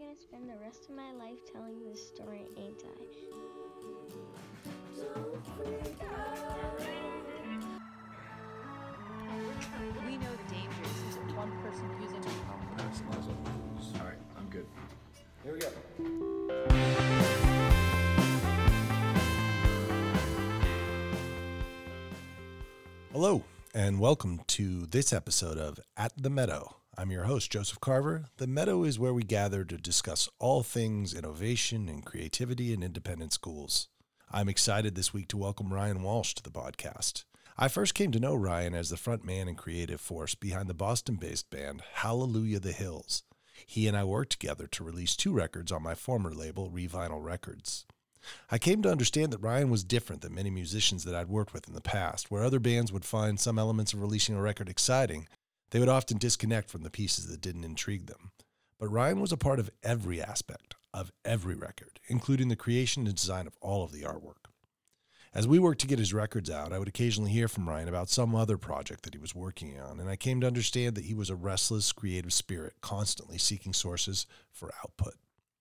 gonna spend the rest of my life telling this story, ain't I? We know the dangers of one person using it. That's muzzle. All right, I'm good. Here we go. Hello, and welcome to this episode of At the Meadow. I'm your host, Joseph Carver. The Meadow is where we gather to discuss all things innovation and creativity in independent schools. I'm excited this week to welcome Ryan Walsh to the podcast. I first came to know Ryan as the front man and creative force behind the Boston-based band Hallelujah the Hills. He and I worked together to release 2 records on my former label, Revinyl Records. I came to understand that Ryan was different than many musicians that I'd worked with in the past. Where other bands would find some elements of releasing a record exciting, they would often disconnect from the pieces that didn't intrigue them. But Ryan was a part of every aspect of every record, including the creation and design of all of the artwork. As we worked to get his records out, I would occasionally hear from Ryan about some other project that he was working on, and I came to understand that he was a restless, creative spirit, constantly seeking sources for output.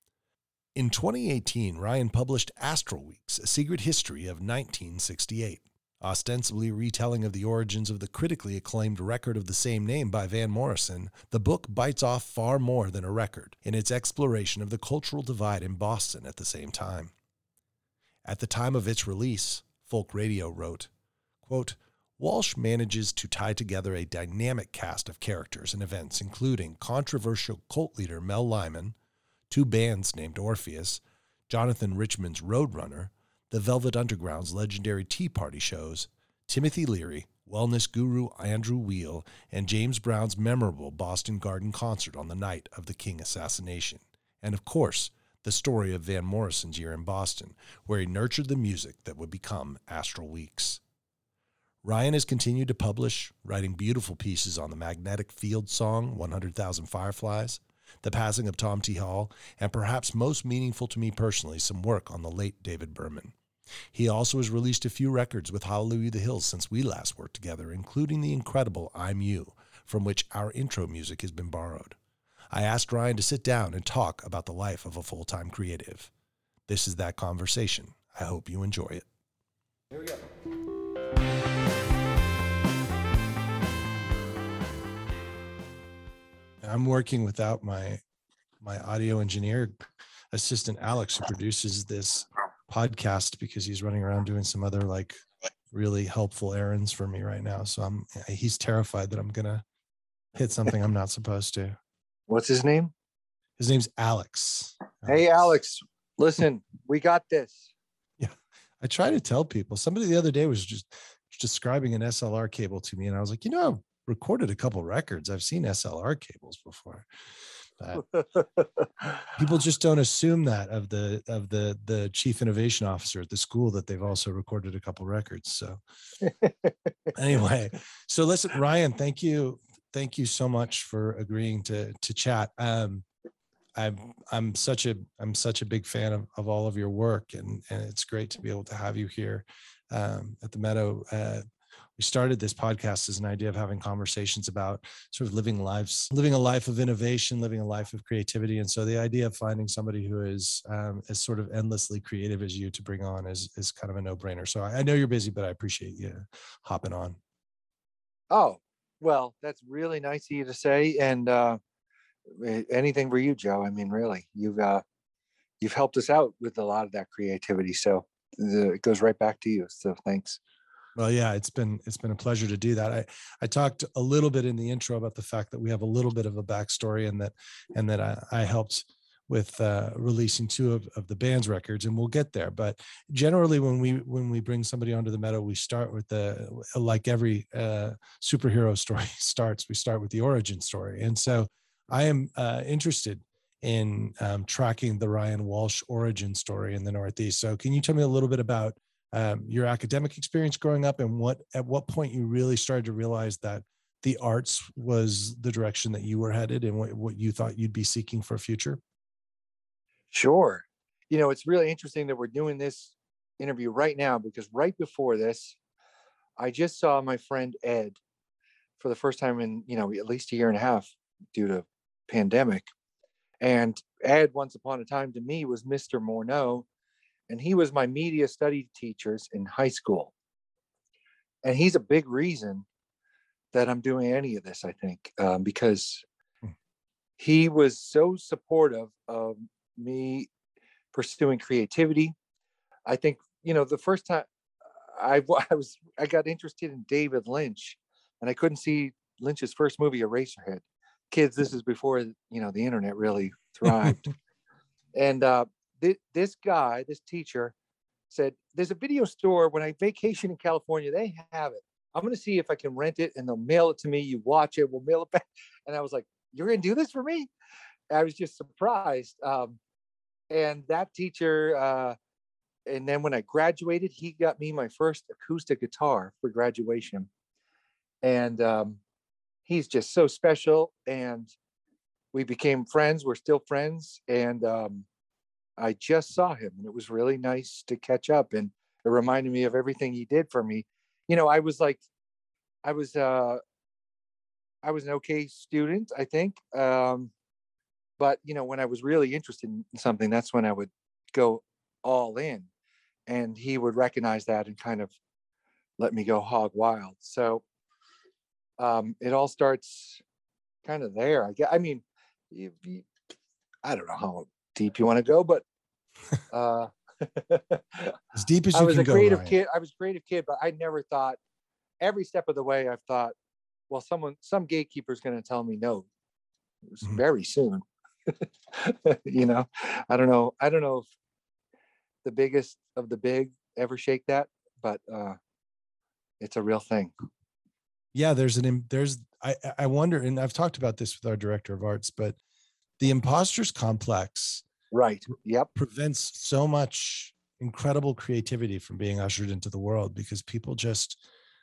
In 2018, Ryan published Astral Weeks, A Secret History of 1968, ostensibly a retelling of the origins of the critically acclaimed record of the same name by Van Morrison. The book bites off far more than a record in its exploration of the cultural divide in Boston at the same time. At the time of its release, Folk Radio wrote, quote, Walsh manages to tie together a dynamic cast of characters and events, including controversial cult leader Mel Lyman, 2 bands named Orpheus, Jonathan Richman's Roadrunner, the Velvet Underground's legendary Tea Party shows, Timothy Leary, wellness guru Andrew Weil, and James Brown's memorable Boston Garden concert on the night of the King assassination. And of course, the story of Van Morrison's year in Boston, where he nurtured the music that would become Astral Weeks. Ryan has continued to publish, writing beautiful pieces on the Magnetic Field song, 100,000 Fireflies, the passing of Tom T. Hall, and perhaps most meaningful to me personally, some work on the late David Berman. He also has released a few records with Hallelujah the Hills since we last worked together, including the incredible I'm You, from which our intro music has been borrowed. I asked Ryan to sit down and talk about the life of a full-time creative. This is that conversation. I hope you enjoy it. Here we go. I'm working without my audio engineer assistant, Alex, who produces this podcast because he's running around doing some other like really helpful errands for me right now. So he's terrified that I'm going to hit something I'm not supposed to. What's his name? His name's Alex. Hey, Alex, listen, we got this. Yeah. I try to tell people. Somebody the other day was just describing an SLR cable to me. And I was like, I've recorded a couple records. I've seen SLR cables before. People just don't assume that of the chief innovation officer at the school that they've also recorded a couple records. So anyway, so listen, Ryan, thank you so much for agreeing to chat. I'm such a big fan of all of your work, and it's great to be able to have you here at the Meadow. We started this podcast as an idea of having conversations about sort of living a life of innovation, living a life of creativity. And so the idea of finding somebody who is as sort of endlessly creative as you to bring on is kind of a no-brainer. So I know you're busy, but I appreciate you hopping on. Oh, well, that's really nice of you to say. And anything for you, Joe. I mean, really, you've helped us out with a lot of that creativity. So it goes right back to you. So thanks. Well, yeah, it's been a pleasure to do that. I talked a little bit in the intro about the fact that we have a little bit of a backstory, and that I helped with releasing 2 of the band's records, and we'll get there. But generally, when we bring somebody onto the Meadow, we start with like every superhero story starts. We start with the origin story, and so I am interested in tracking the Ryan Walsh origin story in the Northeast. So, can you tell me a little bit about your academic experience growing up, and at what point you really started to realize that the arts was the direction that you were headed, and what you thought you'd be seeking for a future? Sure. It's really interesting that we're doing this interview right now, because right before this, I just saw my friend Ed for the first time in, at least a year and a half due to pandemic. And Ed, once upon a time, to me was Mr. Morneau, and he was my media study teachers in high school. And he's a big reason that I'm doing any of this, I think, because he was so supportive of me pursuing creativity. I think, the first time I got interested in David Lynch, and I couldn't see Lynch's first movie, Eraserhead. Kids, this is before, the internet really thrived. And this teacher said, there's a video store when I vacation in California, they have it. I'm going to see if I can rent it and they'll mail it to me. You watch it, we'll mail it back. And I was like, you're going to do this for me? I was just surprised. And that teacher, and then when I graduated, he got me my first acoustic guitar for graduation. And he's just so special. And we became friends. We're still friends. And I just saw him, and it was really nice to catch up. And it reminded me of everything he did for me. I was an okay student, I think. But, when I was really interested in something, that's when I would go all in. And he would recognize that and kind of let me go hog wild. So it all starts kind of there. I mean, I don't know how deep you want to go, but as deep as I you was can a go, creative Ryan. kid. I was a creative kid, but I never thought, every step of the way, I've thought, well, some gatekeeper is going to tell me no. It was very soon. I don't know if the biggest of the big ever shake that, but it's a real thing. Yeah, I wonder, and I've talked about this with our director of arts, but the imposter's complex, right? Yep. prevents so much incredible creativity from being ushered into the world, because people just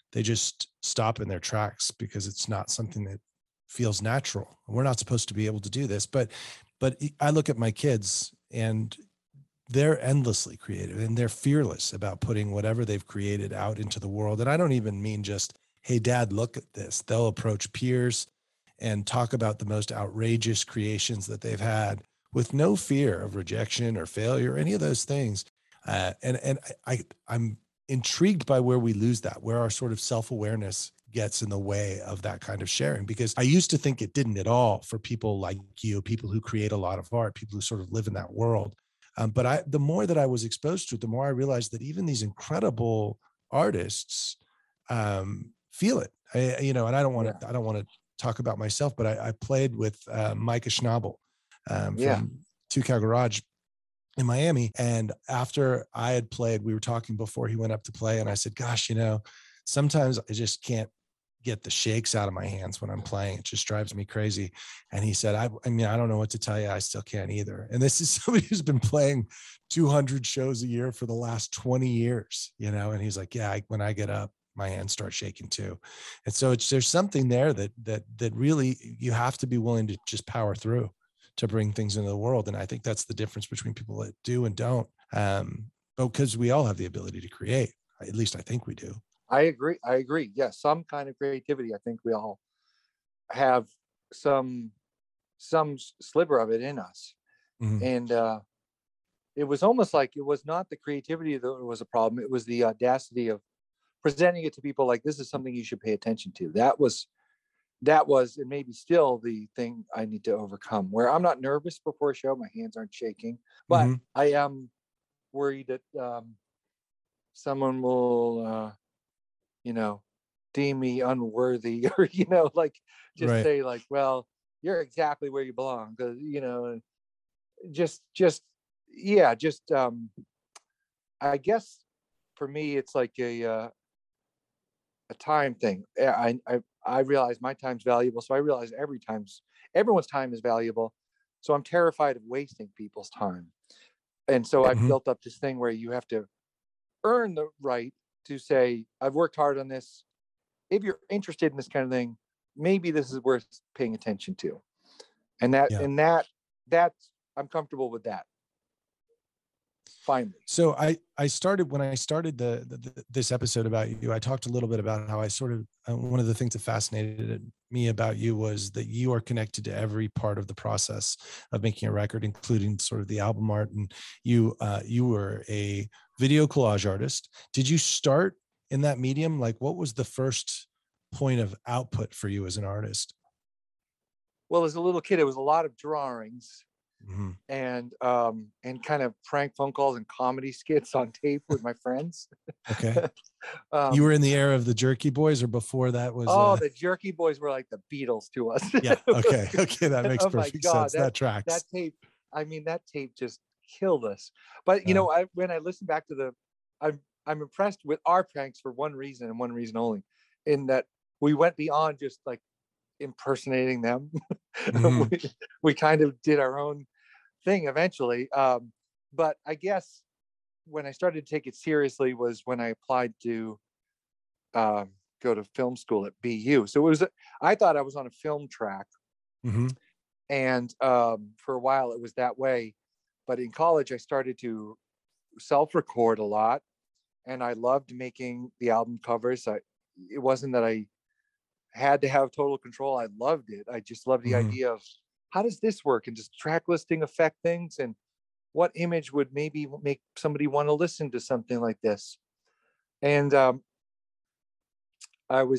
stop in their tracks because it's not something that feels natural. We're not supposed to be able to do this, but I look at my kids and they're endlessly creative and they're fearless about putting whatever they've created out into the world. And I don't even mean just, hey, Dad, look at this. They'll approach peers and talk about the most outrageous creations that they've had with no fear of rejection or failure or any of those things. And I'm intrigued by where we lose that, where our sort of self-awareness gets in the way of that kind of sharing, because I used to think it didn't at all for people like you, people who create a lot of art, people who sort of live in that world. But the more that I was exposed to it, the more I realized that even these incredible artists feel it. And I don't want to talk about myself, but I played with Micah Schnabel from Two Cow Garage in Miami. And after I had played, we were talking before he went up to play, and I said, gosh, sometimes I just can't get the shakes out of my hands when I'm playing. It just drives me crazy. And he said, I don't know what to tell you. I still can't either. And this is somebody who's been playing 200 shows a year for the last 20 years, and he's like, yeah, when I get up, my hands start shaking too. And so there's something there that really you have to be willing to just power through to bring things into the world. And I think that's the difference between people that do and don't, because we all have the ability to create. At least I think we do. I agree. Yeah, some kind of creativity. I think we all have some sliver of it in us. Mm-hmm. And it was almost like it was not the creativity that was a problem. It was the audacity of presenting it to people like, this is something you should pay attention to. That was, and maybe still, the thing I need to overcome, where I'm not nervous before a show. My hands aren't shaking, but mm-hmm. I am worried that someone will, deem me unworthy, or, just say like, well, you're exactly where you belong. Cause, I guess for me, it's like a time thing. I realize my time's valuable. So I realize everyone's time is valuable. So I'm terrified of wasting people's time. And so I've built up this thing where you have to earn the right to say, I've worked hard on this. If you're interested in this kind of thing, maybe this is worth paying attention to. And that's I'm comfortable with that. finally. So I started when I started this episode about you. I talked a little bit about how I sort of one of the things that fascinated me about you was that you are connected to every part of the process of making a record, including sort of the album art. And you were a video collage artist. Did you start in that medium? Like, what was the first point of output for you as an artist? Well, as a little kid, it was a lot of drawings. Mm-hmm. And kind of prank phone calls and comedy skits on tape with my friends. Okay. You were in the era of the Jerky Boys, or before that was? The Jerky Boys were like the Beatles to us. Yeah. Okay. Okay, that makes Oh my perfect God, sense. That tracks. That tape. I mean, that tape just killed us. But you know, when I listen back to I'm impressed with our pranks for one reason and one reason only, in that we went beyond just like impersonating them. Mm-hmm. we kind of did our own thing eventually. But I guess when I started to take it seriously was when I applied to go to film school at BU. So I thought I was on a film track. Mm-hmm. And for a while it was that way. But in college, I started to self-record a lot. And I loved making the album covers. It wasn't that I had to have total control. I loved it. I just loved the Mm-hmm. idea of how does this work, and does track listing affect things, and what image would maybe make somebody want to listen to something like this. And I'm going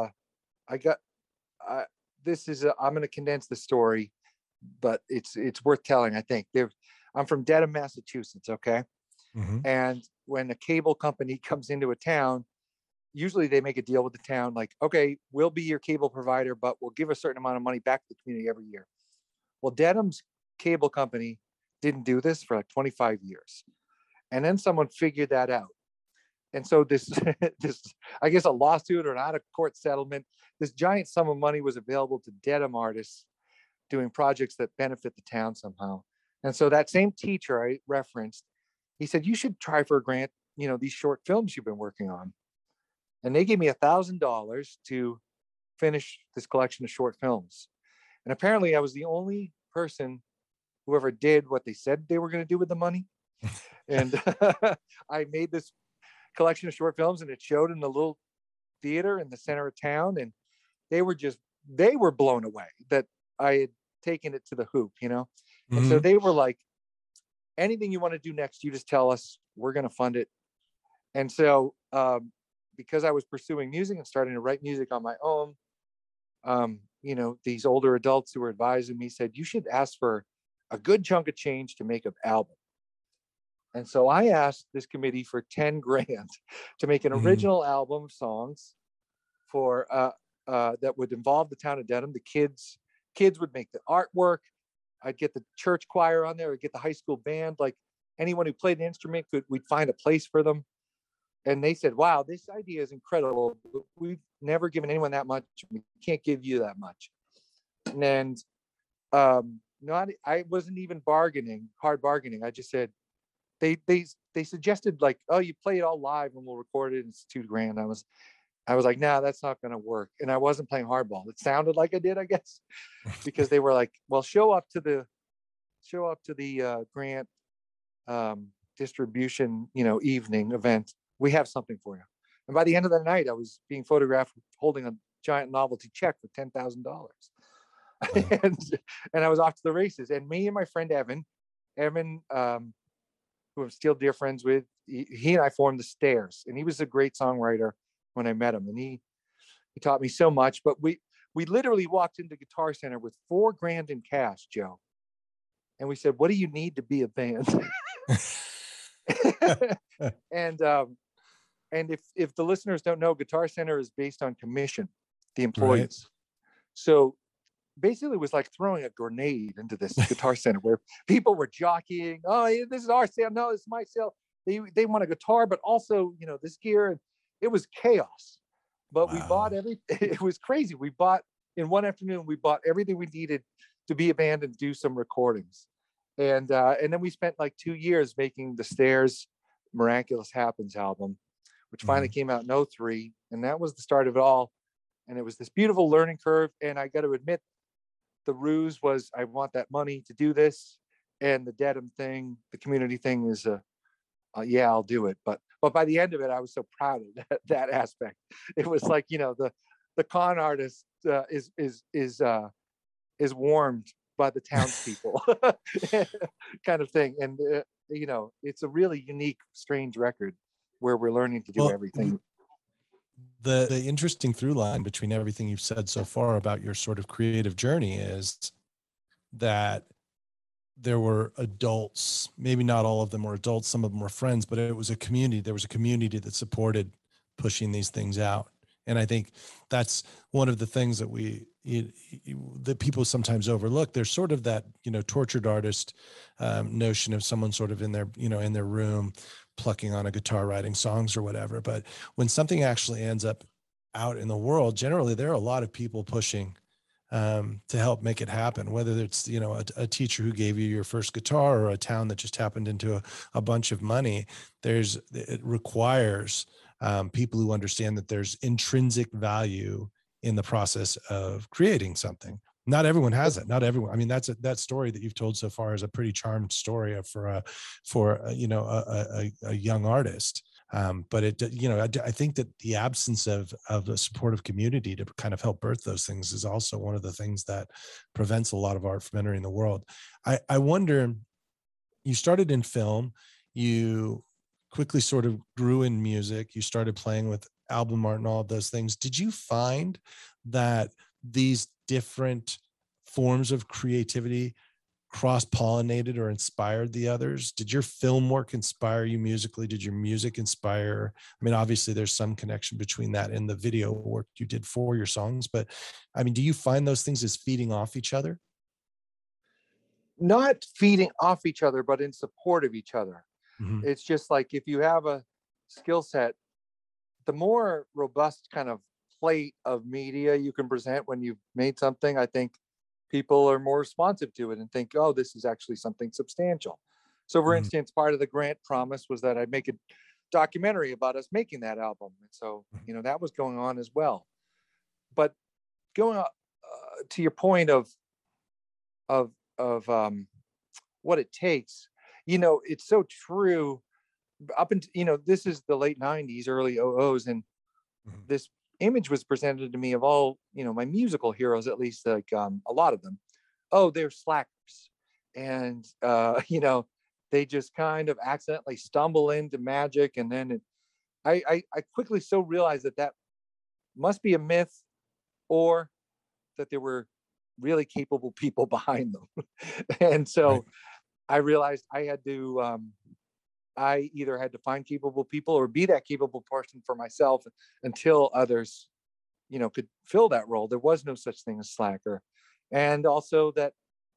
to condense the story, but it's worth telling. I think I'm from Dedham, Massachusetts. Okay. Mm-hmm. And when a cable company comes into a town, usually they make a deal with the town, like, okay, we'll be your cable provider, but we'll give a certain amount of money back to the community every year. Well, Dedham's cable company didn't do this for like 25 years. And then someone figured that out. And so this, I guess, a lawsuit or an out-of-court settlement, this giant sum of money was available to Dedham artists doing projects that benefit the town somehow. And so that same teacher I referenced, he said, you should try for a grant, these short films you've been working on. And they gave me $1,000 to finish this collection of short films. And apparently I was the only person who ever did what they said they were going to do with the money. And I made this collection of short films, and it showed in the little theater in the center of town. And they were blown away that I had taken it to the hoop, Mm-hmm. And so they were like, anything you want to do next, you just tell us, we're going to fund it. And so, because I was pursuing music and starting to write music on my own, these older adults who were advising me said, you should ask for a good chunk of change to make an album. And so I asked this committee for 10 grand to make an original album of songs for that would involve the town of Dedham. The kids would make the artwork. I'd get the church choir on there. I'd get the high school band. Like anyone who played an instrument, we'd find a place for them. And they said, wow, this idea is incredible, but we've never given anyone that much. We can't give you that much. And I wasn't even hard bargaining. I just said, they suggested like, oh, you play it all live and we'll record it. And it's $2,000. I was like, no, that's not going to work. And I wasn't playing hardball. It sounded like I did, I guess, because they were like, well, show up to the grant distribution, evening event. We have something for you. And by the end of the night, I was being photographed holding a giant novelty check for $10,000. and I was off to the races. And me and my friend Evan, who I'm still dear friends with, he and I formed the Stairs. And he was a great songwriter when I met him. And he taught me so much. But we literally walked into Guitar Center with $4,000 in cash, Joe. And we said, what do you need to be a band? And if the listeners don't know, Guitar Center is based on commission, the employees. Right. So basically it was like throwing a grenade into this Guitar Center where people were jockeying. Oh, this is our sale. No, this is my sale. They want a guitar, but also, this gear. And it was chaos. But wow. We bought everything. It was crazy. In one afternoon, we bought everything we needed to be a band and do some recordings. And then we spent like 2 years making the Stairs Miraculous Happens album, which finally came out in 2003. And that was the start of it all. And it was this beautiful learning curve. And I got to admit, the ruse was, I want that money to do this. And the Dedham thing, the community thing, is a yeah, I'll do it. But by the end of it, I was so proud of that aspect. It was like, the con artist is warmed by the townspeople, kind of thing. And it's a really unique, strange record where we're learning to do everything. The interesting through line between everything you've said so far about your sort of creative journey is that there were adults, maybe not all of them were adults, some of them were friends, but it was a community. There was a community that supported pushing these things out. And I think that's one of the things that that people sometimes overlook. There's sort of that, tortured artist notion of someone sort of in their room, plucking on a guitar, writing songs or whatever. But when something actually ends up out in the world, generally there are a lot of people pushing to help make it happen, whether it's, a teacher who gave you your first guitar or a town that just happened into a bunch of money. It requires people who understand that there's intrinsic value in the process of creating something. Not everyone has it. Not everyone. I mean, that story that you've told so far is a pretty charmed story for a young artist. But I think that the absence of a supportive community to kind of help birth those things is also one of the things that prevents a lot of art from entering the world. I wonder, you started in film, you quickly sort of grew in music, you started playing with album art and all of those things. Did you find that these different forms of creativity cross-pollinated or inspired the others? Did your film work inspire you musically? Did your music inspire? I mean, obviously there's some connection between that and the video work you did for your songs, but I mean, do you find those things as feeding off each other? Not feeding off each other, but in support of each other. Mm-hmm. It's just like, if you have a skill set, the more robust kind of plate of media you can present when you've made something, I think people are more responsive to it and think, oh, this is actually something substantial. So for instance, part of the grant promise was that I'd make a documentary about us making that album. And so, that was going on as well. But going to your point of what it takes, it's so true. Up until, this is the late 90s, early 00s. And this image was presented to me of all, my musical heroes, at least like a lot of them. Oh, they're slackers. And, they just kind of accidentally stumble into magic. And then I quickly so realized that must be a myth, or that there were really capable people behind them. And so Right. I realized I had to, I either had to find capable people or be that capable person for myself until others, could fill that role. There was no such thing as slacker. And also that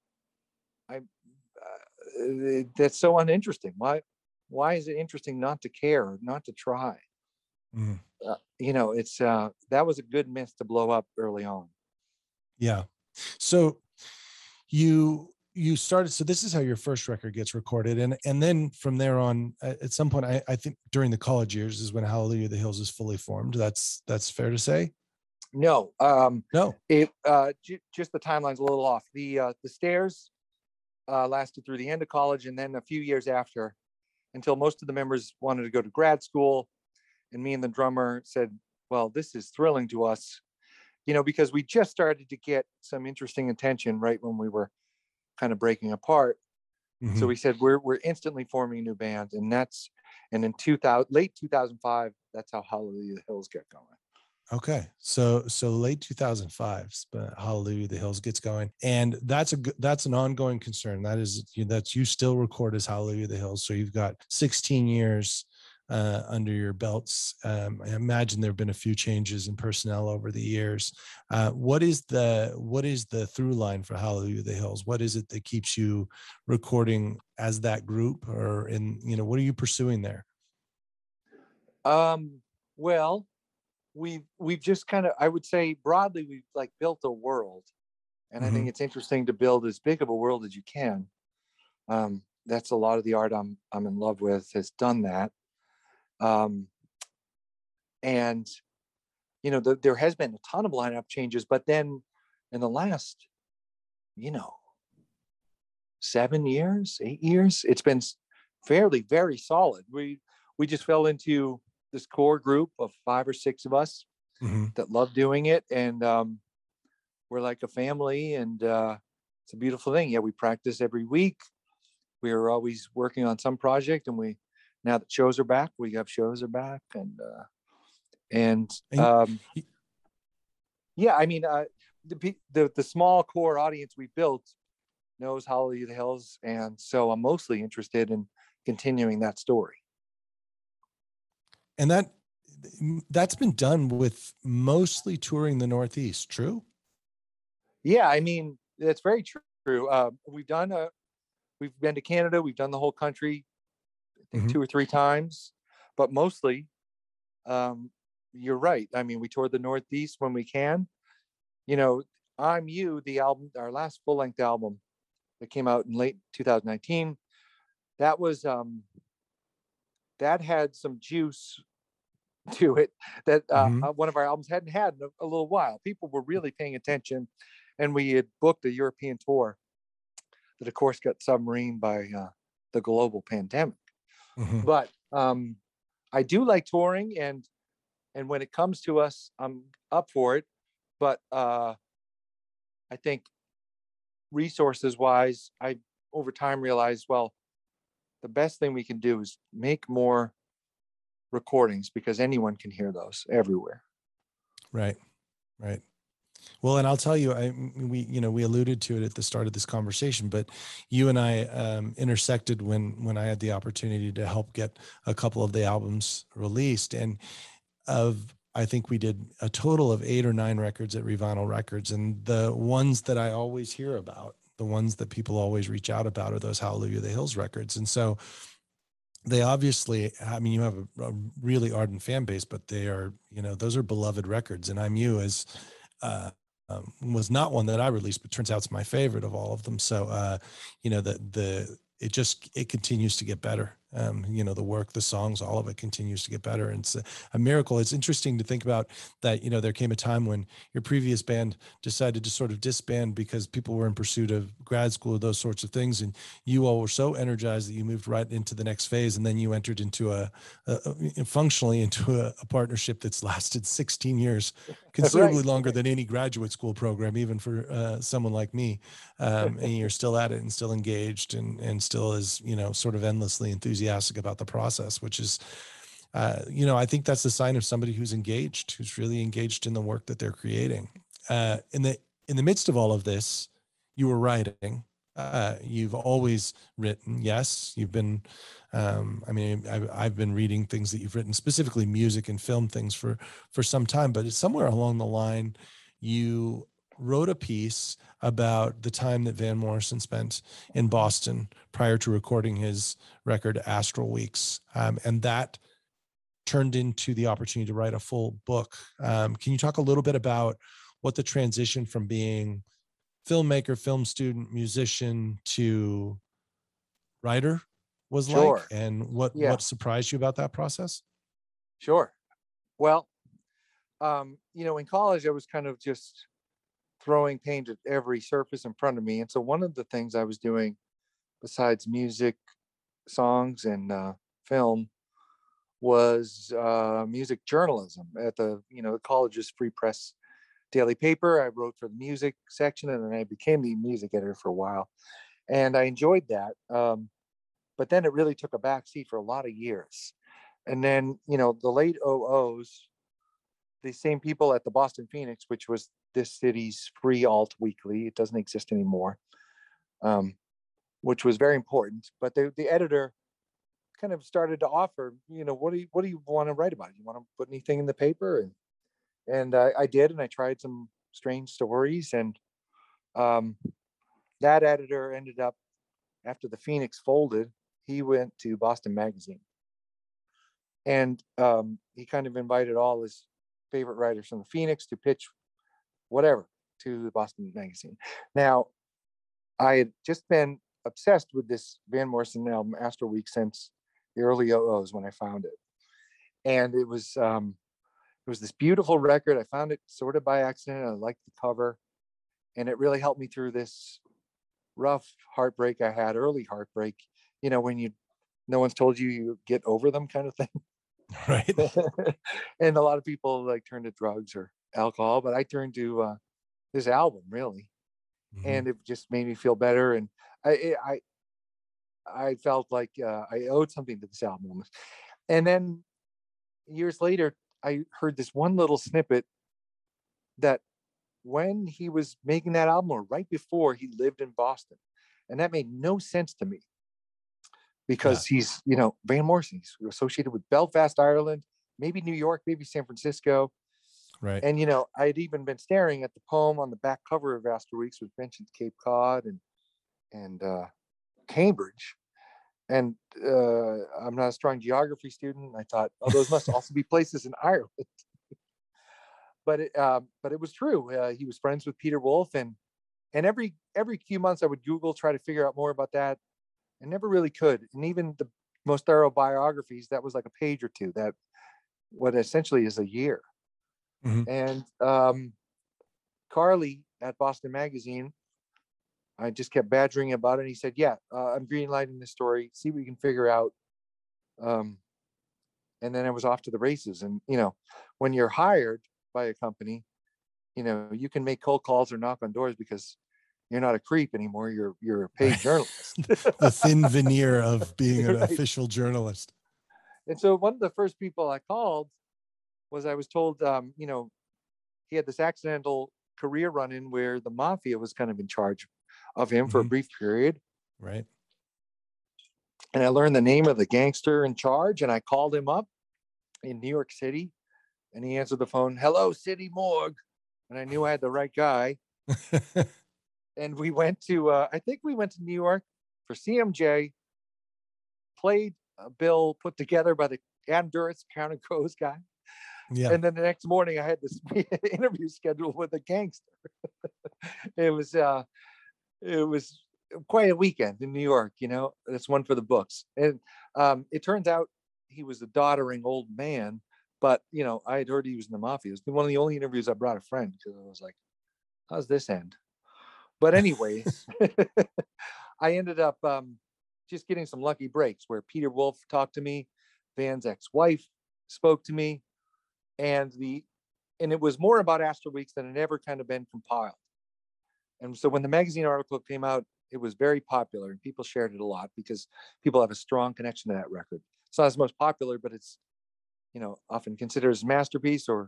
that's so uninteresting. Why is it interesting not to care, not to try? Mm. It's that was a good myth to blow up early on. Yeah. So you started, so this is how your first record gets recorded. And then from there on, at some point, I think during the college years is when Hallelujah the Hills is fully formed. That's fair to say? No. No. It just the timeline's a little off. The Stairs lasted through the end of college, and then a few years after, until most of the members wanted to go to grad school. And me and the drummer said, well, this is thrilling to us, because we just started to get some interesting attention right when we were kind of breaking apart. Mm-hmm. So we said, we're instantly forming a new band. And in late 2005, that's how Hallelujah the Hills get going. Okay. So late 2005, Hallelujah the Hills gets going. And that's an ongoing concern. That's you still record as Hallelujah the Hills. So you've got 16 years under your belts. I imagine there have been a few changes in personnel over the years. What is the through line for Hallelujah the Hills? What is it that keeps you recording as that group, or what are you pursuing there? Well, we've just kind of, I would say broadly, we've like built a world, and I think it's interesting to build as big of a world as you can. That's a lot of the art I'm in love with has done that. And there has been a ton of lineup changes, but then in the last 7 years, 8 years, it's been very solid. We just fell into this core group of 5 or 6 of us Mm-hmm. that love doing it, and we're like a family, and it's a beautiful thing. Yeah, we practice every week. We are always working on some project, and now that shows are back, and And yeah, I mean, the small core audience we built knows Hallelujah the Hills, and so I'm mostly interested in continuing that story. and that's been done with mostly touring the Northeast. True. Yeah, I mean, that's very true. We've been to Canada, we've done the whole country, I think Mhm. 2 or 3 times, but mostly, you're right. I mean, we toured the Northeast when we can. You know, I'm You, the album, our last full length album that came out in late 2019, that was that had some juice to it that Mhm. one of our albums hadn't had in a little while. People were really paying attention, and we had booked a European tour that, of course, got submarined by the global pandemic. Mhm. But I do like touring, and when it comes to us, I'm up for it. But I think resources wise, I over time realized, well, the best thing we can do is make more recordings, because anyone can hear those everywhere. Right. Right. Well, and I'll tell you, we alluded to it at the start of this conversation, but you and I intersected when I had the opportunity to help get a couple of the albums released, and I think we did a total of 8 or 9 records at Revinyl Records, and the ones that I always hear about, the ones that people always reach out about, are those Hallelujah the Hills records, and so they obviously, I mean, you have a really ardent fan base, but they are, those are beloved records, and I'm You as was not one that I released, but turns out it's my favorite of all of them. So, it continues to get better. The work, the songs, all of it continues to get better. And it's a miracle. It's interesting to think about that, there came a time when your previous band decided to sort of disband because people were in pursuit of grad school or those sorts of things. And you all were so energized that you moved right into the next phase. And then you entered into functionally into a partnership that's lasted 16 years, considerably Right. longer than any graduate school program, even for someone like me. And you're still at it and still engaged and still is, sort of endlessly enthusiastic about the process, which is, I think that's the sign of somebody who's engaged, who's really engaged in the work that they're creating. In the midst of all of this, you were writing. You've always written. Yes, you've been. I've been reading things that you've written, specifically music and film things for some time. But it's somewhere along the line, you wrote a piece about the time that Van Morrison spent in Boston prior to recording his record Astral Weeks, and that turned into the opportunity to write a full book. Can you talk a little bit about what the transition from being filmmaker, film student, musician to writer was like, Sure. and Yeah, what surprised you about that process? sure. Well, in college, I was kind of just throwing paint at every surface in front of me. And so one of the things I was doing besides music, songs, and film was music journalism at the college's free press daily paper. I wrote for the music section, and then I became the music editor for a while, and I enjoyed that. But then it really took a backseat for a lot of years. And then, the late '00s, the same people at the Boston Phoenix, which was this city's free alt weekly, it doesn't exist anymore, which was very important. But the editor kind of started to offer, what do you want to write about? You want to put anything in the paper? And I did, and I tried some strange stories. And that editor ended up, after the Phoenix folded, he went to Boston Magazine. And he kind of invited all his favorite writers from the Phoenix to pitch whatever to the Boston Magazine. Now, I had just been obsessed with this Van Morrison album, Astral Week, since the early '00s when I found it. And it was this beautiful record. I found it sort of by accident. I liked the cover, and it really helped me through this rough heartbreak I had, early heartbreak. When you no one's told you you get over them kind of thing. Right. And a lot of people like turn to drugs or alcohol, but I turned to this album really, Mhm. and it just made me feel better. And I felt like I owed something to this album almost. And then years later, I heard this one little snippet that when he was making that album, or right before, he lived in Boston, and that made no sense to me because he's, Van Morrison, he's associated with Belfast, Ireland, maybe New York, maybe San Francisco. Right. And, I had even been staring at the poem on the back cover of Astral Weeks, which mentioned Cape Cod and Cambridge. And I'm not a strong geography student. I thought, oh, those must also be places in Ireland. But it was true. He was friends with Peter Wolf, and every few months I would Google, try to figure out more about that. I never really could. And even the most thorough biographies, that was like a page or two. That what essentially is a year. Mhm. And Carly at Boston Magazine, I just kept badgering about it. And he said, "Yeah, I'm greenlighting this story. See what you can figure out." And then I was off to the races. And when you're hired by a company, you can make cold calls or knock on doors because you're not a creep anymore. You're a paid journalist. The thin veneer of being an Right. official journalist. And so one of the first people I called was, I was told, he had this accidental career run-in where the mafia was kind of in charge of him for a Mhm. brief period. Right. And I learned the name of the gangster in charge, and I called him up in New York City, and he answered the phone, "Hello, City Morgue." And I knew I had the right guy. And we went to, I think we went to New York for CMJ, played a bill put together by the Adam Duritz Count & Crows guy. Yeah. And then the next morning I had this interview scheduled with a gangster. It was quite a weekend in New York, it's one for the books. And it turns out he was a doddering old man, but I had heard he was in the mafia. It was one of the only interviews I brought a friend, because I was like, how's this end? But anyways, I ended up just getting some lucky breaks where Peter Wolf talked to me, Van's ex-wife spoke to me, and it was more about Astral Weeks than it ever kind of been compiled. And so when the magazine article came out, it was very popular, and people shared it a lot because people have a strong connection to that record. It's not as most popular, but it's often considered as a masterpiece, or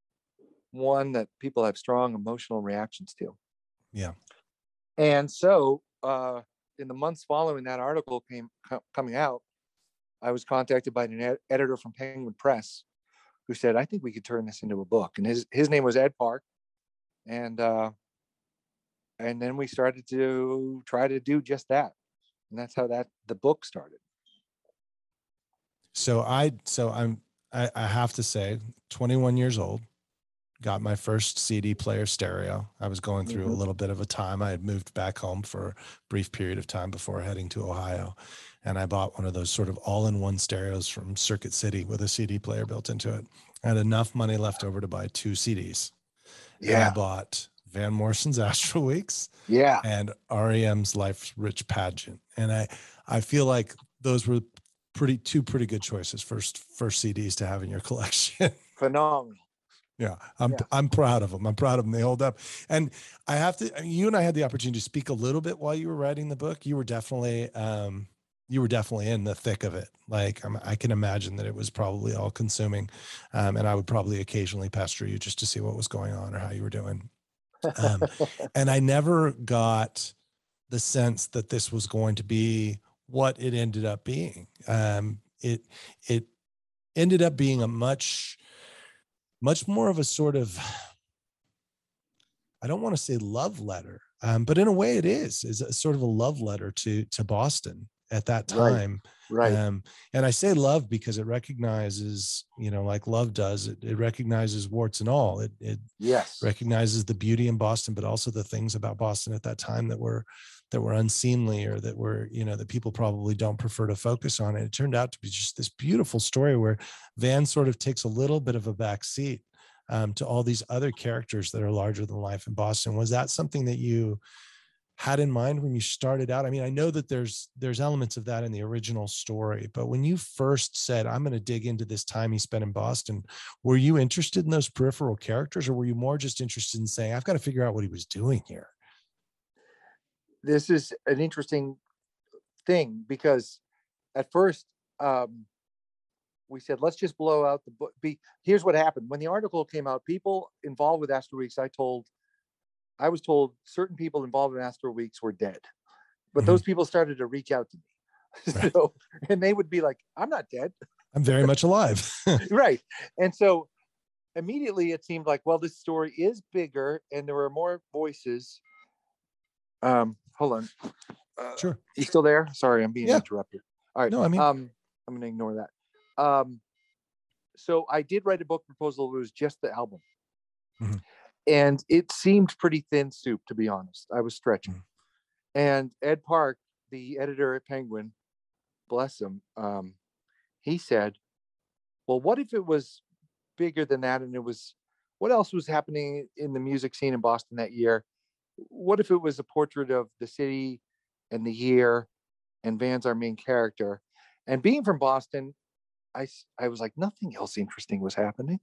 one that people have strong emotional reactions to. Yeah. And so in the months following that article coming out, I was contacted by an editor from Penguin Press, who said, "I think we could turn this into a book." And his name was Ed Park. And then we started to try to do just that. And that's how the book started. So I have to say, 21 years old, got my first CD player stereo. I was going through a little bit of a time. I had moved back home for a brief period of time before heading to Ohio. And I bought one of those sort of all-in-one stereos from Circuit City with a CD player built into it. I had enough money left over to buy 2 CDs. Yeah. And I bought Van Morrison's Astral Weeks. Yeah. And REM's Life's Rich Pageant. And I feel like those were two pretty good choices. First CDs to have in your collection. Phenomenal. Yeah, I'm proud of them. They hold up. And I have to, you and I had the opportunity to speak a little bit while you were writing the book. You were definitely in the thick of it. Like I can imagine that it was probably all consuming. And I would probably occasionally pester you just to see what was going on or how you were doing. And I never got the sense that this was going to be what it ended up being. It ended up being a much more of a sort of, I don't want to say love letter, but in a way it is a sort of a love letter to Boston at that time. Right. And I say love because it recognizes, like love does, it recognizes warts and all. It yes. recognizes the beauty in Boston, but also the things about Boston at that time that were unseemly, or that were, that people probably don't prefer to focus on. And it turned out to be just this beautiful story where Van sort of takes a little bit of a back seat to all these other characters that are larger than life in Boston. Was that something that you had in mind when you started out? I mean, I know that there's elements of that in the original story, but when you first said, I'm going to dig into this time he spent in Boston, were you interested in those peripheral characters, or were you more just interested in saying, I've got to figure out what he was doing here? This is an interesting thing because at first we said, let's just blow out the book. Here's what happened. When the article came out, people involved with Astral Weeks, I was told certain people involved in Astral Weeks were dead, but those people started to reach out to me. Right. So, and they would be like, I'm not dead. I'm very much alive. Right. And so immediately it seemed like, well, this story is bigger and there were more voices. Hold on. Sure. You still there? Sorry, I'm being interrupted. All right. No, I mean, I'm going to ignore that. So I did write a book proposal. It was just the album. Mhm. And it seemed pretty thin soup, to be honest. I was stretching. And Ed Park, the editor at Penguin, bless him, he said, well, what if it was bigger than that? And it was, what else was happening in the music scene in Boston that year? What if it was a portrait of the city and the year, and Van's our main character? And being from Boston, I was like, nothing else interesting was happening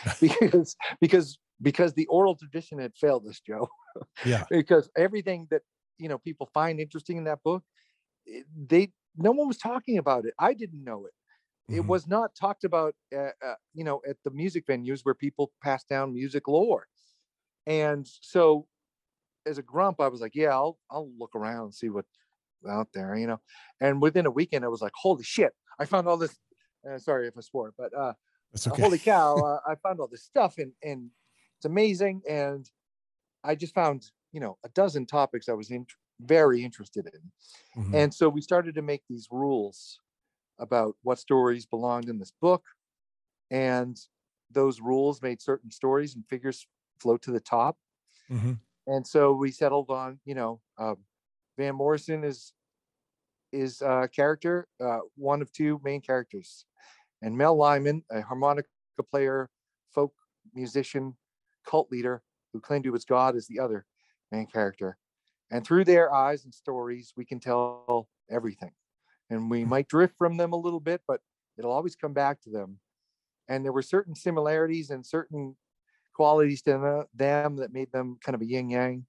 because the oral tradition had failed us, Joe. Yeah. Because everything that, people find interesting in that book, no one was talking about it. I didn't know it. It was not talked about, at the music venues where people pass down music lore. And so as a grump, I was like, yeah, I'll look around and see what's out there, and within a weekend, I was like, holy shit, I found all this. Sorry if I swore, but That's okay. holy cow, I found all this stuff and it's amazing. And I just found, a dozen topics I was very interested in. Mhm. And so we started to make these rules about what stories belonged in this book. And those rules made certain stories and figures float to the top. Mhm. And so we settled on, Van Morrison is a character, one of two main characters. And Mel Lyman, a harmonica player, folk musician, cult leader who claimed he was God, is the other main character. And through their eyes and stories, we can tell everything. And we might drift from them a little bit, but it'll always come back to them. And there were certain similarities and certain qualities to them that made them kind of a yin yang.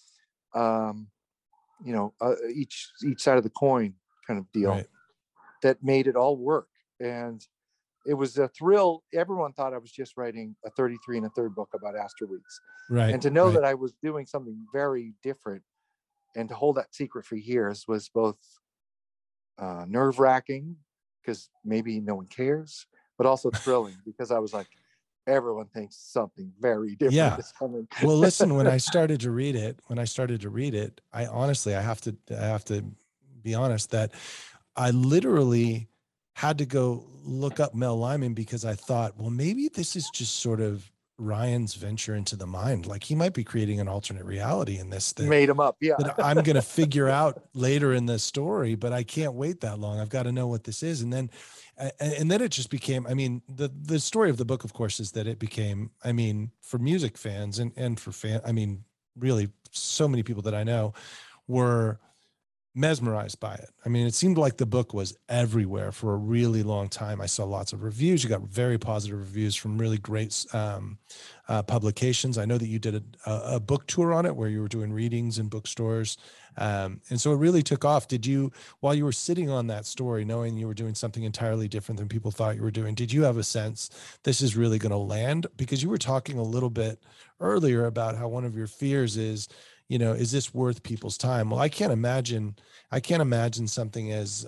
Each side of the coin kind of deal, right, that made it all work. And it was a thrill. Everyone thought I was just writing a 33 and a third book about Astral Weeks. Right. And to know that I was doing something very different and to hold that secret for years was both nerve-wracking because maybe no one cares, but also thrilling because I was like, everyone thinks something very different is coming. Well, listen, when I started to read it, I honestly, I have to be honest that I literally had to go look up Mel Lyman because I thought, well, maybe this is just sort of Ryan's venture into the mind. Like he might be creating an alternate reality in this that made him up. Yeah. That I'm going to figure out later in the story, but I can't wait that long. I've got to know what this is. And then it just became, I mean, the story of the book, of course, is that it became, I mean, for music fans and for I mean, really so many people that I know were mesmerized by it. I mean, it seemed like the book was everywhere for a really long time. I saw lots of reviews. You got very positive reviews from really great publications. I know that you did a book tour on it where you were doing readings in bookstores. And so it really took off. Did you, while you were sitting on that story, knowing you were doing something entirely different than people thought you were doing, did you have a sense this is really going to land? Because you were talking a little bit earlier about how one of your fears is, is this worth people's time? Well, I can't imagine something as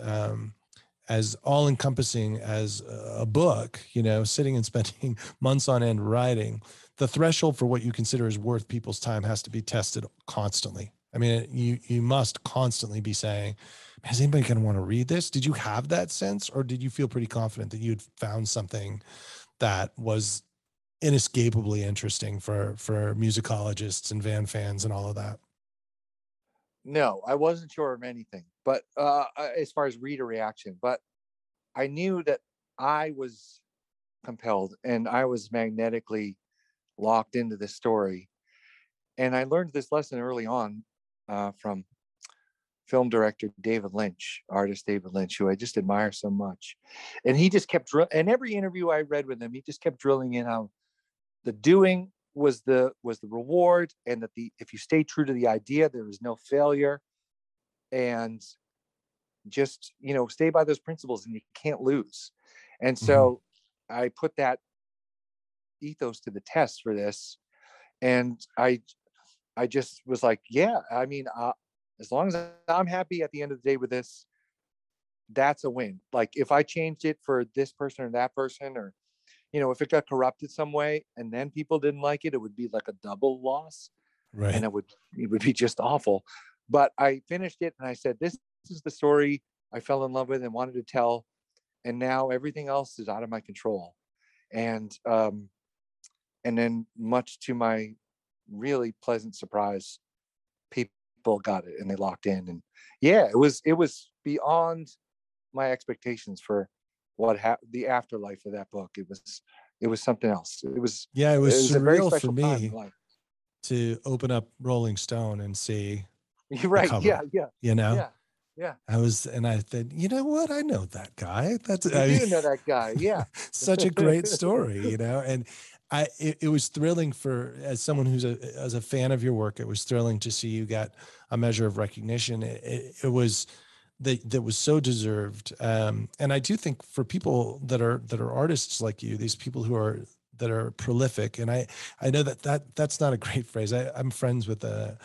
all encompassing as a book, sitting and spending months on end writing. The threshold for what you consider is worth people's time has to be tested constantly. I mean, you must constantly be saying, is anybody going to want to read this? Did you have that sense, or did you feel pretty confident that you'd found something that was inescapably interesting for musicologists and Van fans and all of that? No, I wasn't sure of anything, but as far as reader reaction, but I knew that I was compelled and I was magnetically locked into this story. And I learned this lesson early on from film director David Lynch, artist David Lynch, who I just admire so much. And he just kept, in every interview I read with him, he just kept drilling in how the doing was the reward, and that if you stay true to the idea, there is no failure, and just, stay by those principles and you can't lose. And so I put that ethos to the test for this. And I just was like, yeah, I mean, as long as I'm happy at the end of the day with this, that's a win. Like if I changed it for this person or that person, or, if it got corrupted some way and then people didn't like it, it would be like a double loss. Right. And it would be just awful. But I finished it and I said, this is the story I fell in love with and wanted to tell. And now everything else is out of my control. And then, much to my really pleasant surprise, people got it and they locked in. And yeah, it was beyond my expectations for the afterlife of that book. It was something else. It was surreal a very special for me time in life. To open up Rolling Stone and see. You're right. Yeah. Yeah. I said, you know what? I know that guy. You know that guy. Yeah. Such a great story, and it was thrilling as someone who's as a fan of your work, it was thrilling to see you get a measure of recognition. It was that was so deserved. And I do think for people that are artists like you, these people that are prolific. And I know that's not a great phrase. I'm friends with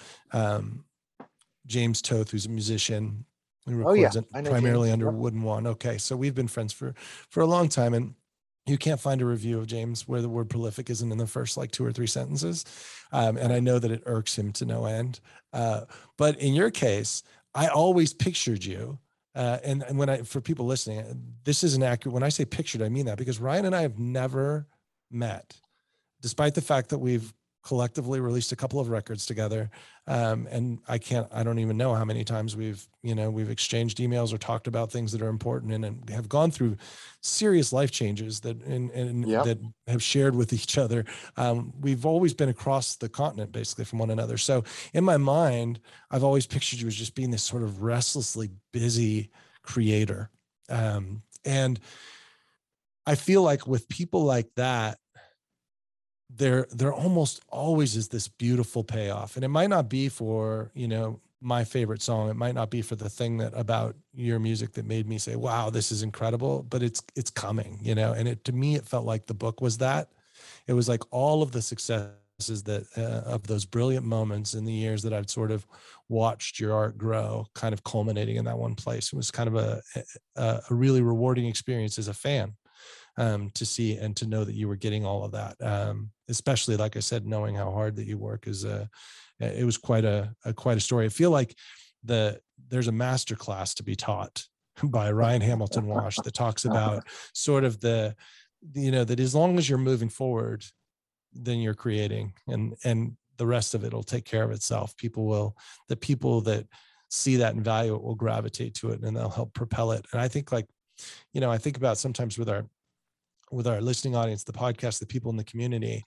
James Toth, who's a musician who records primarily under Wooden One. Okay. So we've been friends for a long time, and you can't find a review of James where the word prolific isn't in the first like 2 or 3 sentences. And I know that it irks him to no end. But in your case, I always pictured you. And for people listening, this isn't accurate. When I say pictured, I mean that, because Ryan and I have never met, despite the fact that we've collectively released a couple of records together. And I don't even know how many times we've exchanged emails or talked about things that are important and have gone through serious life changes that have shared with each other. We've always been across the continent basically from one another. So in my mind, I've always pictured you as just being this sort of restlessly busy creator. And I feel like with people like that, there almost always is this beautiful payoff. And it might not be for, my favorite song. It might not be for the thing about your music that made me say, wow, this is incredible, but it's coming, and to me, it felt like the book was that. It was like all of the successes that of those brilliant moments in the years that I'd sort of watched your art grow, kind of culminating in that one place. It was kind of a really rewarding experience as a fan. To see and to know that you were getting all of that, especially, like I said, knowing how hard that you work it was quite a story. I feel like there's a master class to be taught by Ryan Hamilton Wash that talks about sort of that as long as you're moving forward, then you're creating, and the rest of it will take care of itself. The people that see that and value it will gravitate to it, and they'll help propel it. And I think I think about sometimes with our listening audience, the podcast, the people in the community,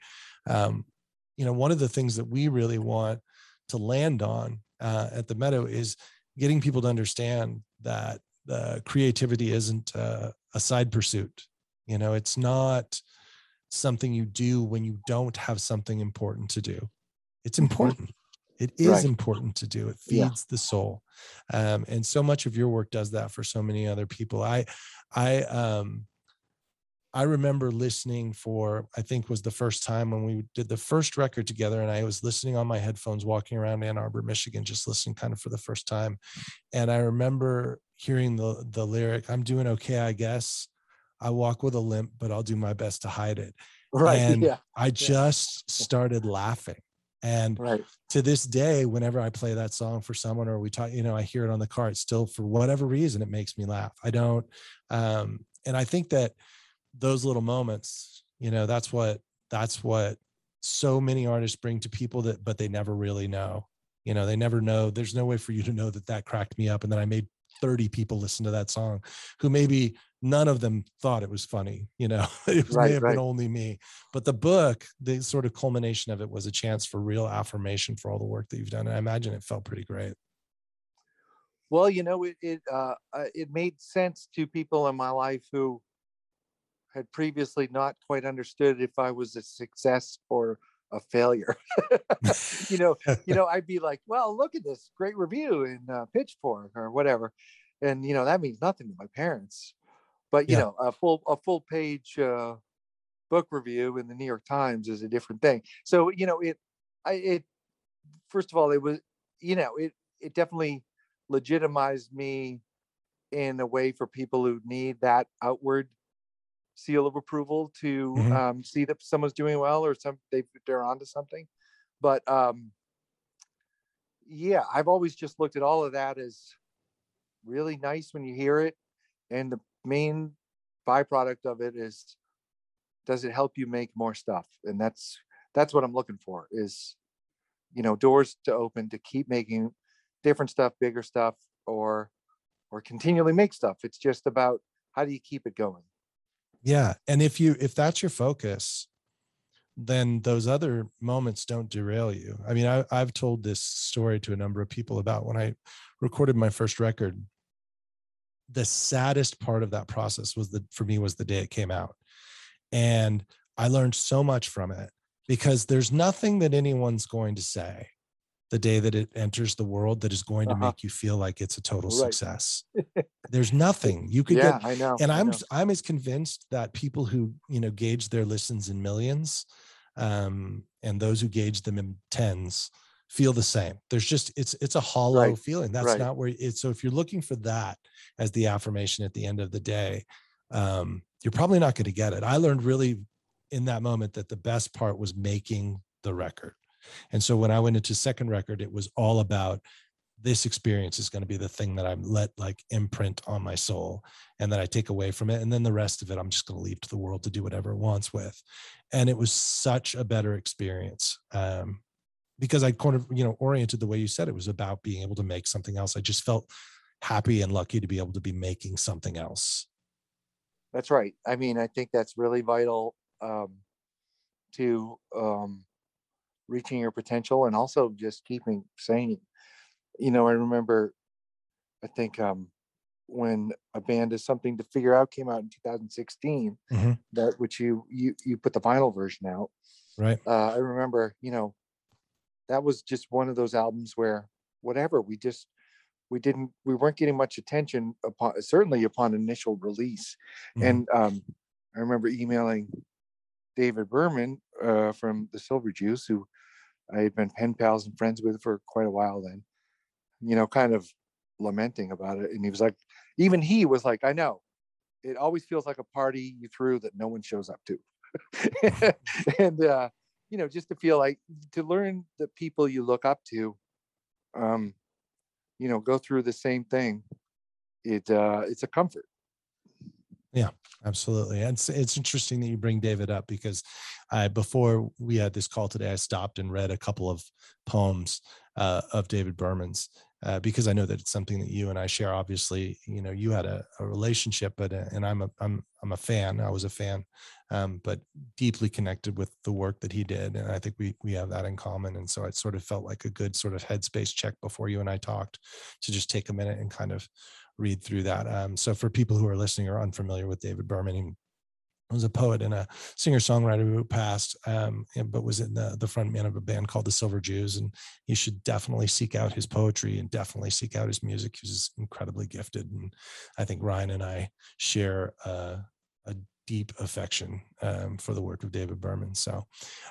one of the things that we really want to land on at the Meadow is getting people to understand that creativity isn't a side pursuit. It's not something you do when you don't have something important to do. It's important. It is important to do. It feeds the soul. And so much of your work does that for so many other people. I remember listening I think was the first time when we did the first record together, and I was listening on my headphones walking around Ann Arbor, Michigan, just listening kind of for the first time. And I remember hearing the lyric, "I'm doing okay, I guess. I walk with a limp, but I'll do my best to hide it." Right. And I just started laughing. And to this day, whenever I play that song for someone or we talk, I hear it on the car, it's still, for whatever reason, it makes me laugh. I don't. And I think that those little moments, that's what so many artists bring to people but they never really know, they never know. There's no way for you to know that cracked me up. And then I made 30 people listen to that song who maybe none of them thought it was funny. It may have been only me, but the book, the sort of culmination of it was a chance for real affirmation for all the work that you've done. And I imagine it felt pretty great. Well, it made sense to people in my life who had previously not quite understood if I was a success or a failure. you know, I'd be like, well, look at this great review in Pitchfork or whatever. And, that means nothing to my parents. But, Yeah. a full page book review in the New York Times is a different thing. So, first of all, it was, it definitely legitimized me in a way for people who need that outward seal of approval to Mhm. see that someone's doing well or they're onto something. But yeah, I've always just looked at all of that as really nice when you hear it, and the main byproduct of it is, does it help you make more stuff? And that's what I'm looking for, is doors to open to keep making different stuff, bigger stuff, or continually make stuff. It's just about, how do you keep it going? Yeah. And if that's your focus, then those other moments don't derail you. I mean, I've told this story to a number of people about when I recorded my first record. The saddest part of that process for me was the day it came out. And I learned so much from it, because there's nothing that anyone's going to say the day that it enters the world that is going to make you feel like it's a total Right. success. There's nothing you could Yeah, get. I know. And I know. I'm as convinced that people who, gauge their listens in millions, and those who gauge them in tens, feel the same. There's just, it's a hollow Right. feeling. That's Right. not where it's. So if you're looking for that as the affirmation at the end of the day, you're probably not going to get it. I learned really in that moment that the best part was making the record. And so when I went into second record, it was all about, this experience is going to be the thing that I'm let like imprint on my soul and that I take away from it. And then the rest of it, I'm just going to leave to the world to do whatever it wants with. And it was such a better experience. Because I kind of, oriented the way you said, it was about being able to make something else. I just felt happy and lucky to be able to be making something else. That's right. I mean, I think that's really vital to reaching your potential, and also just keeping sane. I remember, I think when A Band Is Something to Figure Out came out in 2016, that which you put the vinyl version out. Right. I remember, that was just one of those albums where whatever, we weren't getting much attention certainly upon initial release. And I remember emailing David Berman from the Silver Juice, who I had been pen pals and friends with for quite a while then, kind of lamenting about it. And even he was like, I know, it always feels like a party you threw that no one shows up to. And, just to feel like, to learn that people you look up to, go through the same thing, it's a comfort. Yeah, absolutely. And it's interesting that you bring David up, because before we had this call today, I stopped and read a couple of poems of David Berman's, because I know that it's something that you and I share. Obviously, you had a relationship, but and I'm a fan. I was a fan, but deeply connected with the work that he did, and I think we have that in common. And so it sort of felt like a good sort of headspace check before you and I talked, to just take a minute and kind of read through that. So for people who are listening or unfamiliar with David Berman, he was a poet and a singer-songwriter who passed, but was in the front man of a band called the Silver Jews. And you should definitely seek out his poetry and definitely seek out his music. He's incredibly gifted. And I think Ryan and I share a deep affection for the work of David Berman. So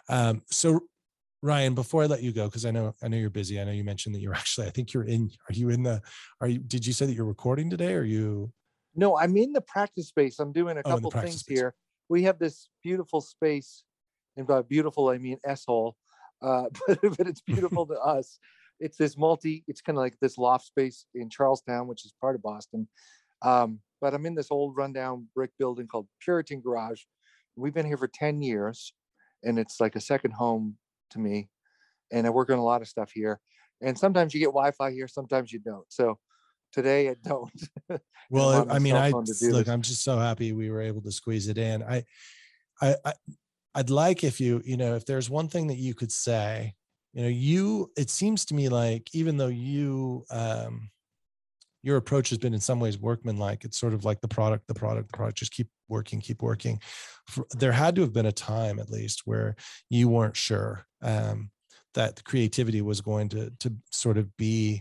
Ryan, before I let you go, because I know you're busy. I know you mentioned that you're actually, I think did you say that you're recording today? Or you? No, I'm in the practice space. I'm doing a couple things here. We have this beautiful space, and by beautiful, I mean S-hole, but it's beautiful to us. It's this it's kind of like this loft space in Charlestown, which is part of Boston. But I'm in this old rundown brick building called Puritan Garage. We've been here for 10 years, and it's like a second home to me. And I work on a lot of stuff here. And sometimes you get Wi-Fi here, sometimes you don't. So today I don't. Well, I mean, I'm just so happy we were able to squeeze it in. I'd like if if there's one thing that you could say, it seems to me like, even though you your approach has been in some ways workmanlike. It's sort of like the product, just keep working. There had to have been a time, at least, where you weren't sure that the creativity was going to sort of be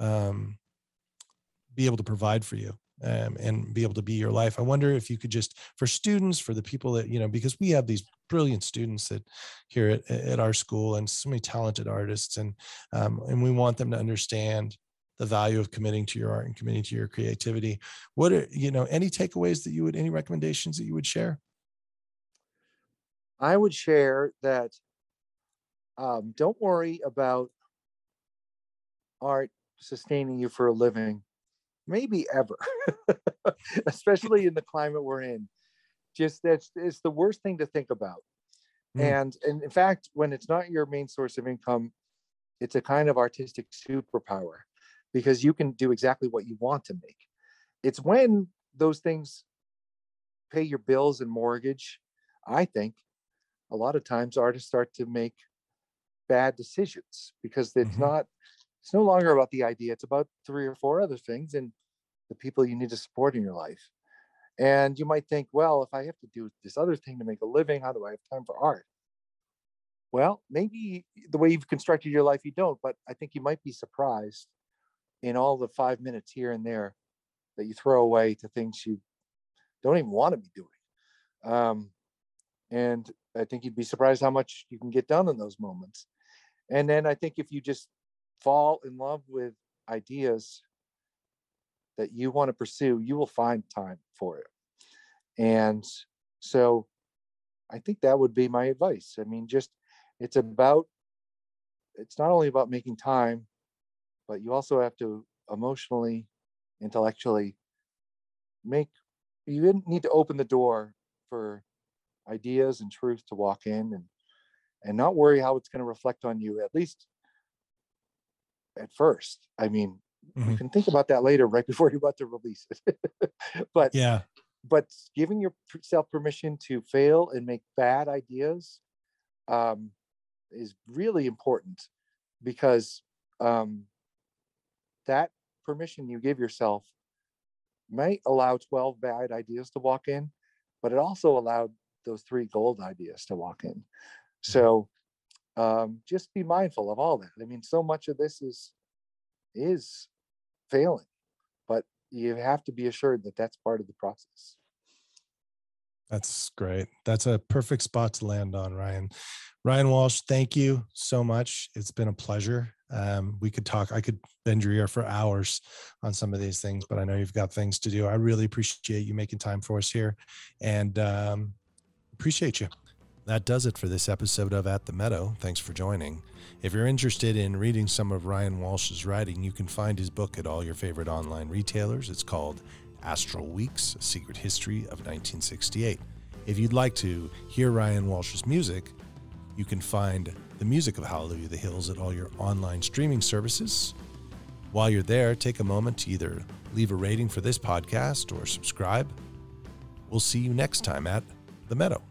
able to provide for you and be able to be your life. I wonder if you could just, for students, for the people that, because we have these brilliant students that here at our school and so many talented artists, and we want them to understand the value of committing to your art and committing to your creativity. What are, any takeaways that any recommendations that you would share? I would share that don't worry about art sustaining you for a living, maybe ever, especially in the climate we're in. Just it's the worst thing to think about. And in fact, when it's not your main source of income, it's a kind of artistic superpower, because you can do exactly what you want to make. It's when those things pay your bills and mortgage, I think, a lot of times artists start to make bad decisions, because it's no longer about the idea. It's about 3 or 4 other things and the people you need to support in your life. And you might think, well, if I have to do this other thing to make a living, how do I have time for art? Well, maybe the way you've constructed your life, you don't, but I think you might be surprised in all the 5 minutes here and there that you throw away to things you don't even want to be doing. And I think you'd be surprised how much you can get done in those moments. And then I think if you just fall in love with ideas that you want to pursue, you will find time for it. And so I think that would be my advice. I mean, it's not only about making time, but you also have to emotionally, intellectually you need to open the door for ideas and truth to walk in, and not worry how it's going to reflect on you, at least at first. I mean, you can think about that later, right before you're about to release it. But giving yourself permission to fail and make bad ideas is really important, because that permission you give yourself might allow 12 bad ideas to walk in, but it also allowed those 3 gold ideas to walk in. So just be mindful of all that. I mean, so much of this is failing, but you have to be assured that that's part of the process. That's great. That's a perfect spot to land on, Ryan. Ryan Walsh, thank you so much. It's been a pleasure. We could talk. I could bend your ear for hours on some of these things, but I know you've got things to do. I really appreciate you making time for us here, and appreciate you. That does it for this episode of At the Meadow. Thanks for joining. If you're interested in reading some of Ryan Walsh's writing, you can find his book at all your favorite online retailers. It's called Astral Weeks, A Secret History of 1968. If you'd like to hear Ryan Walsh's music, you can find the music of Hallelujah the Hills at all your online streaming services. While you're there, take a moment to either leave a rating for this podcast or subscribe. We'll see you next time at The Meadow.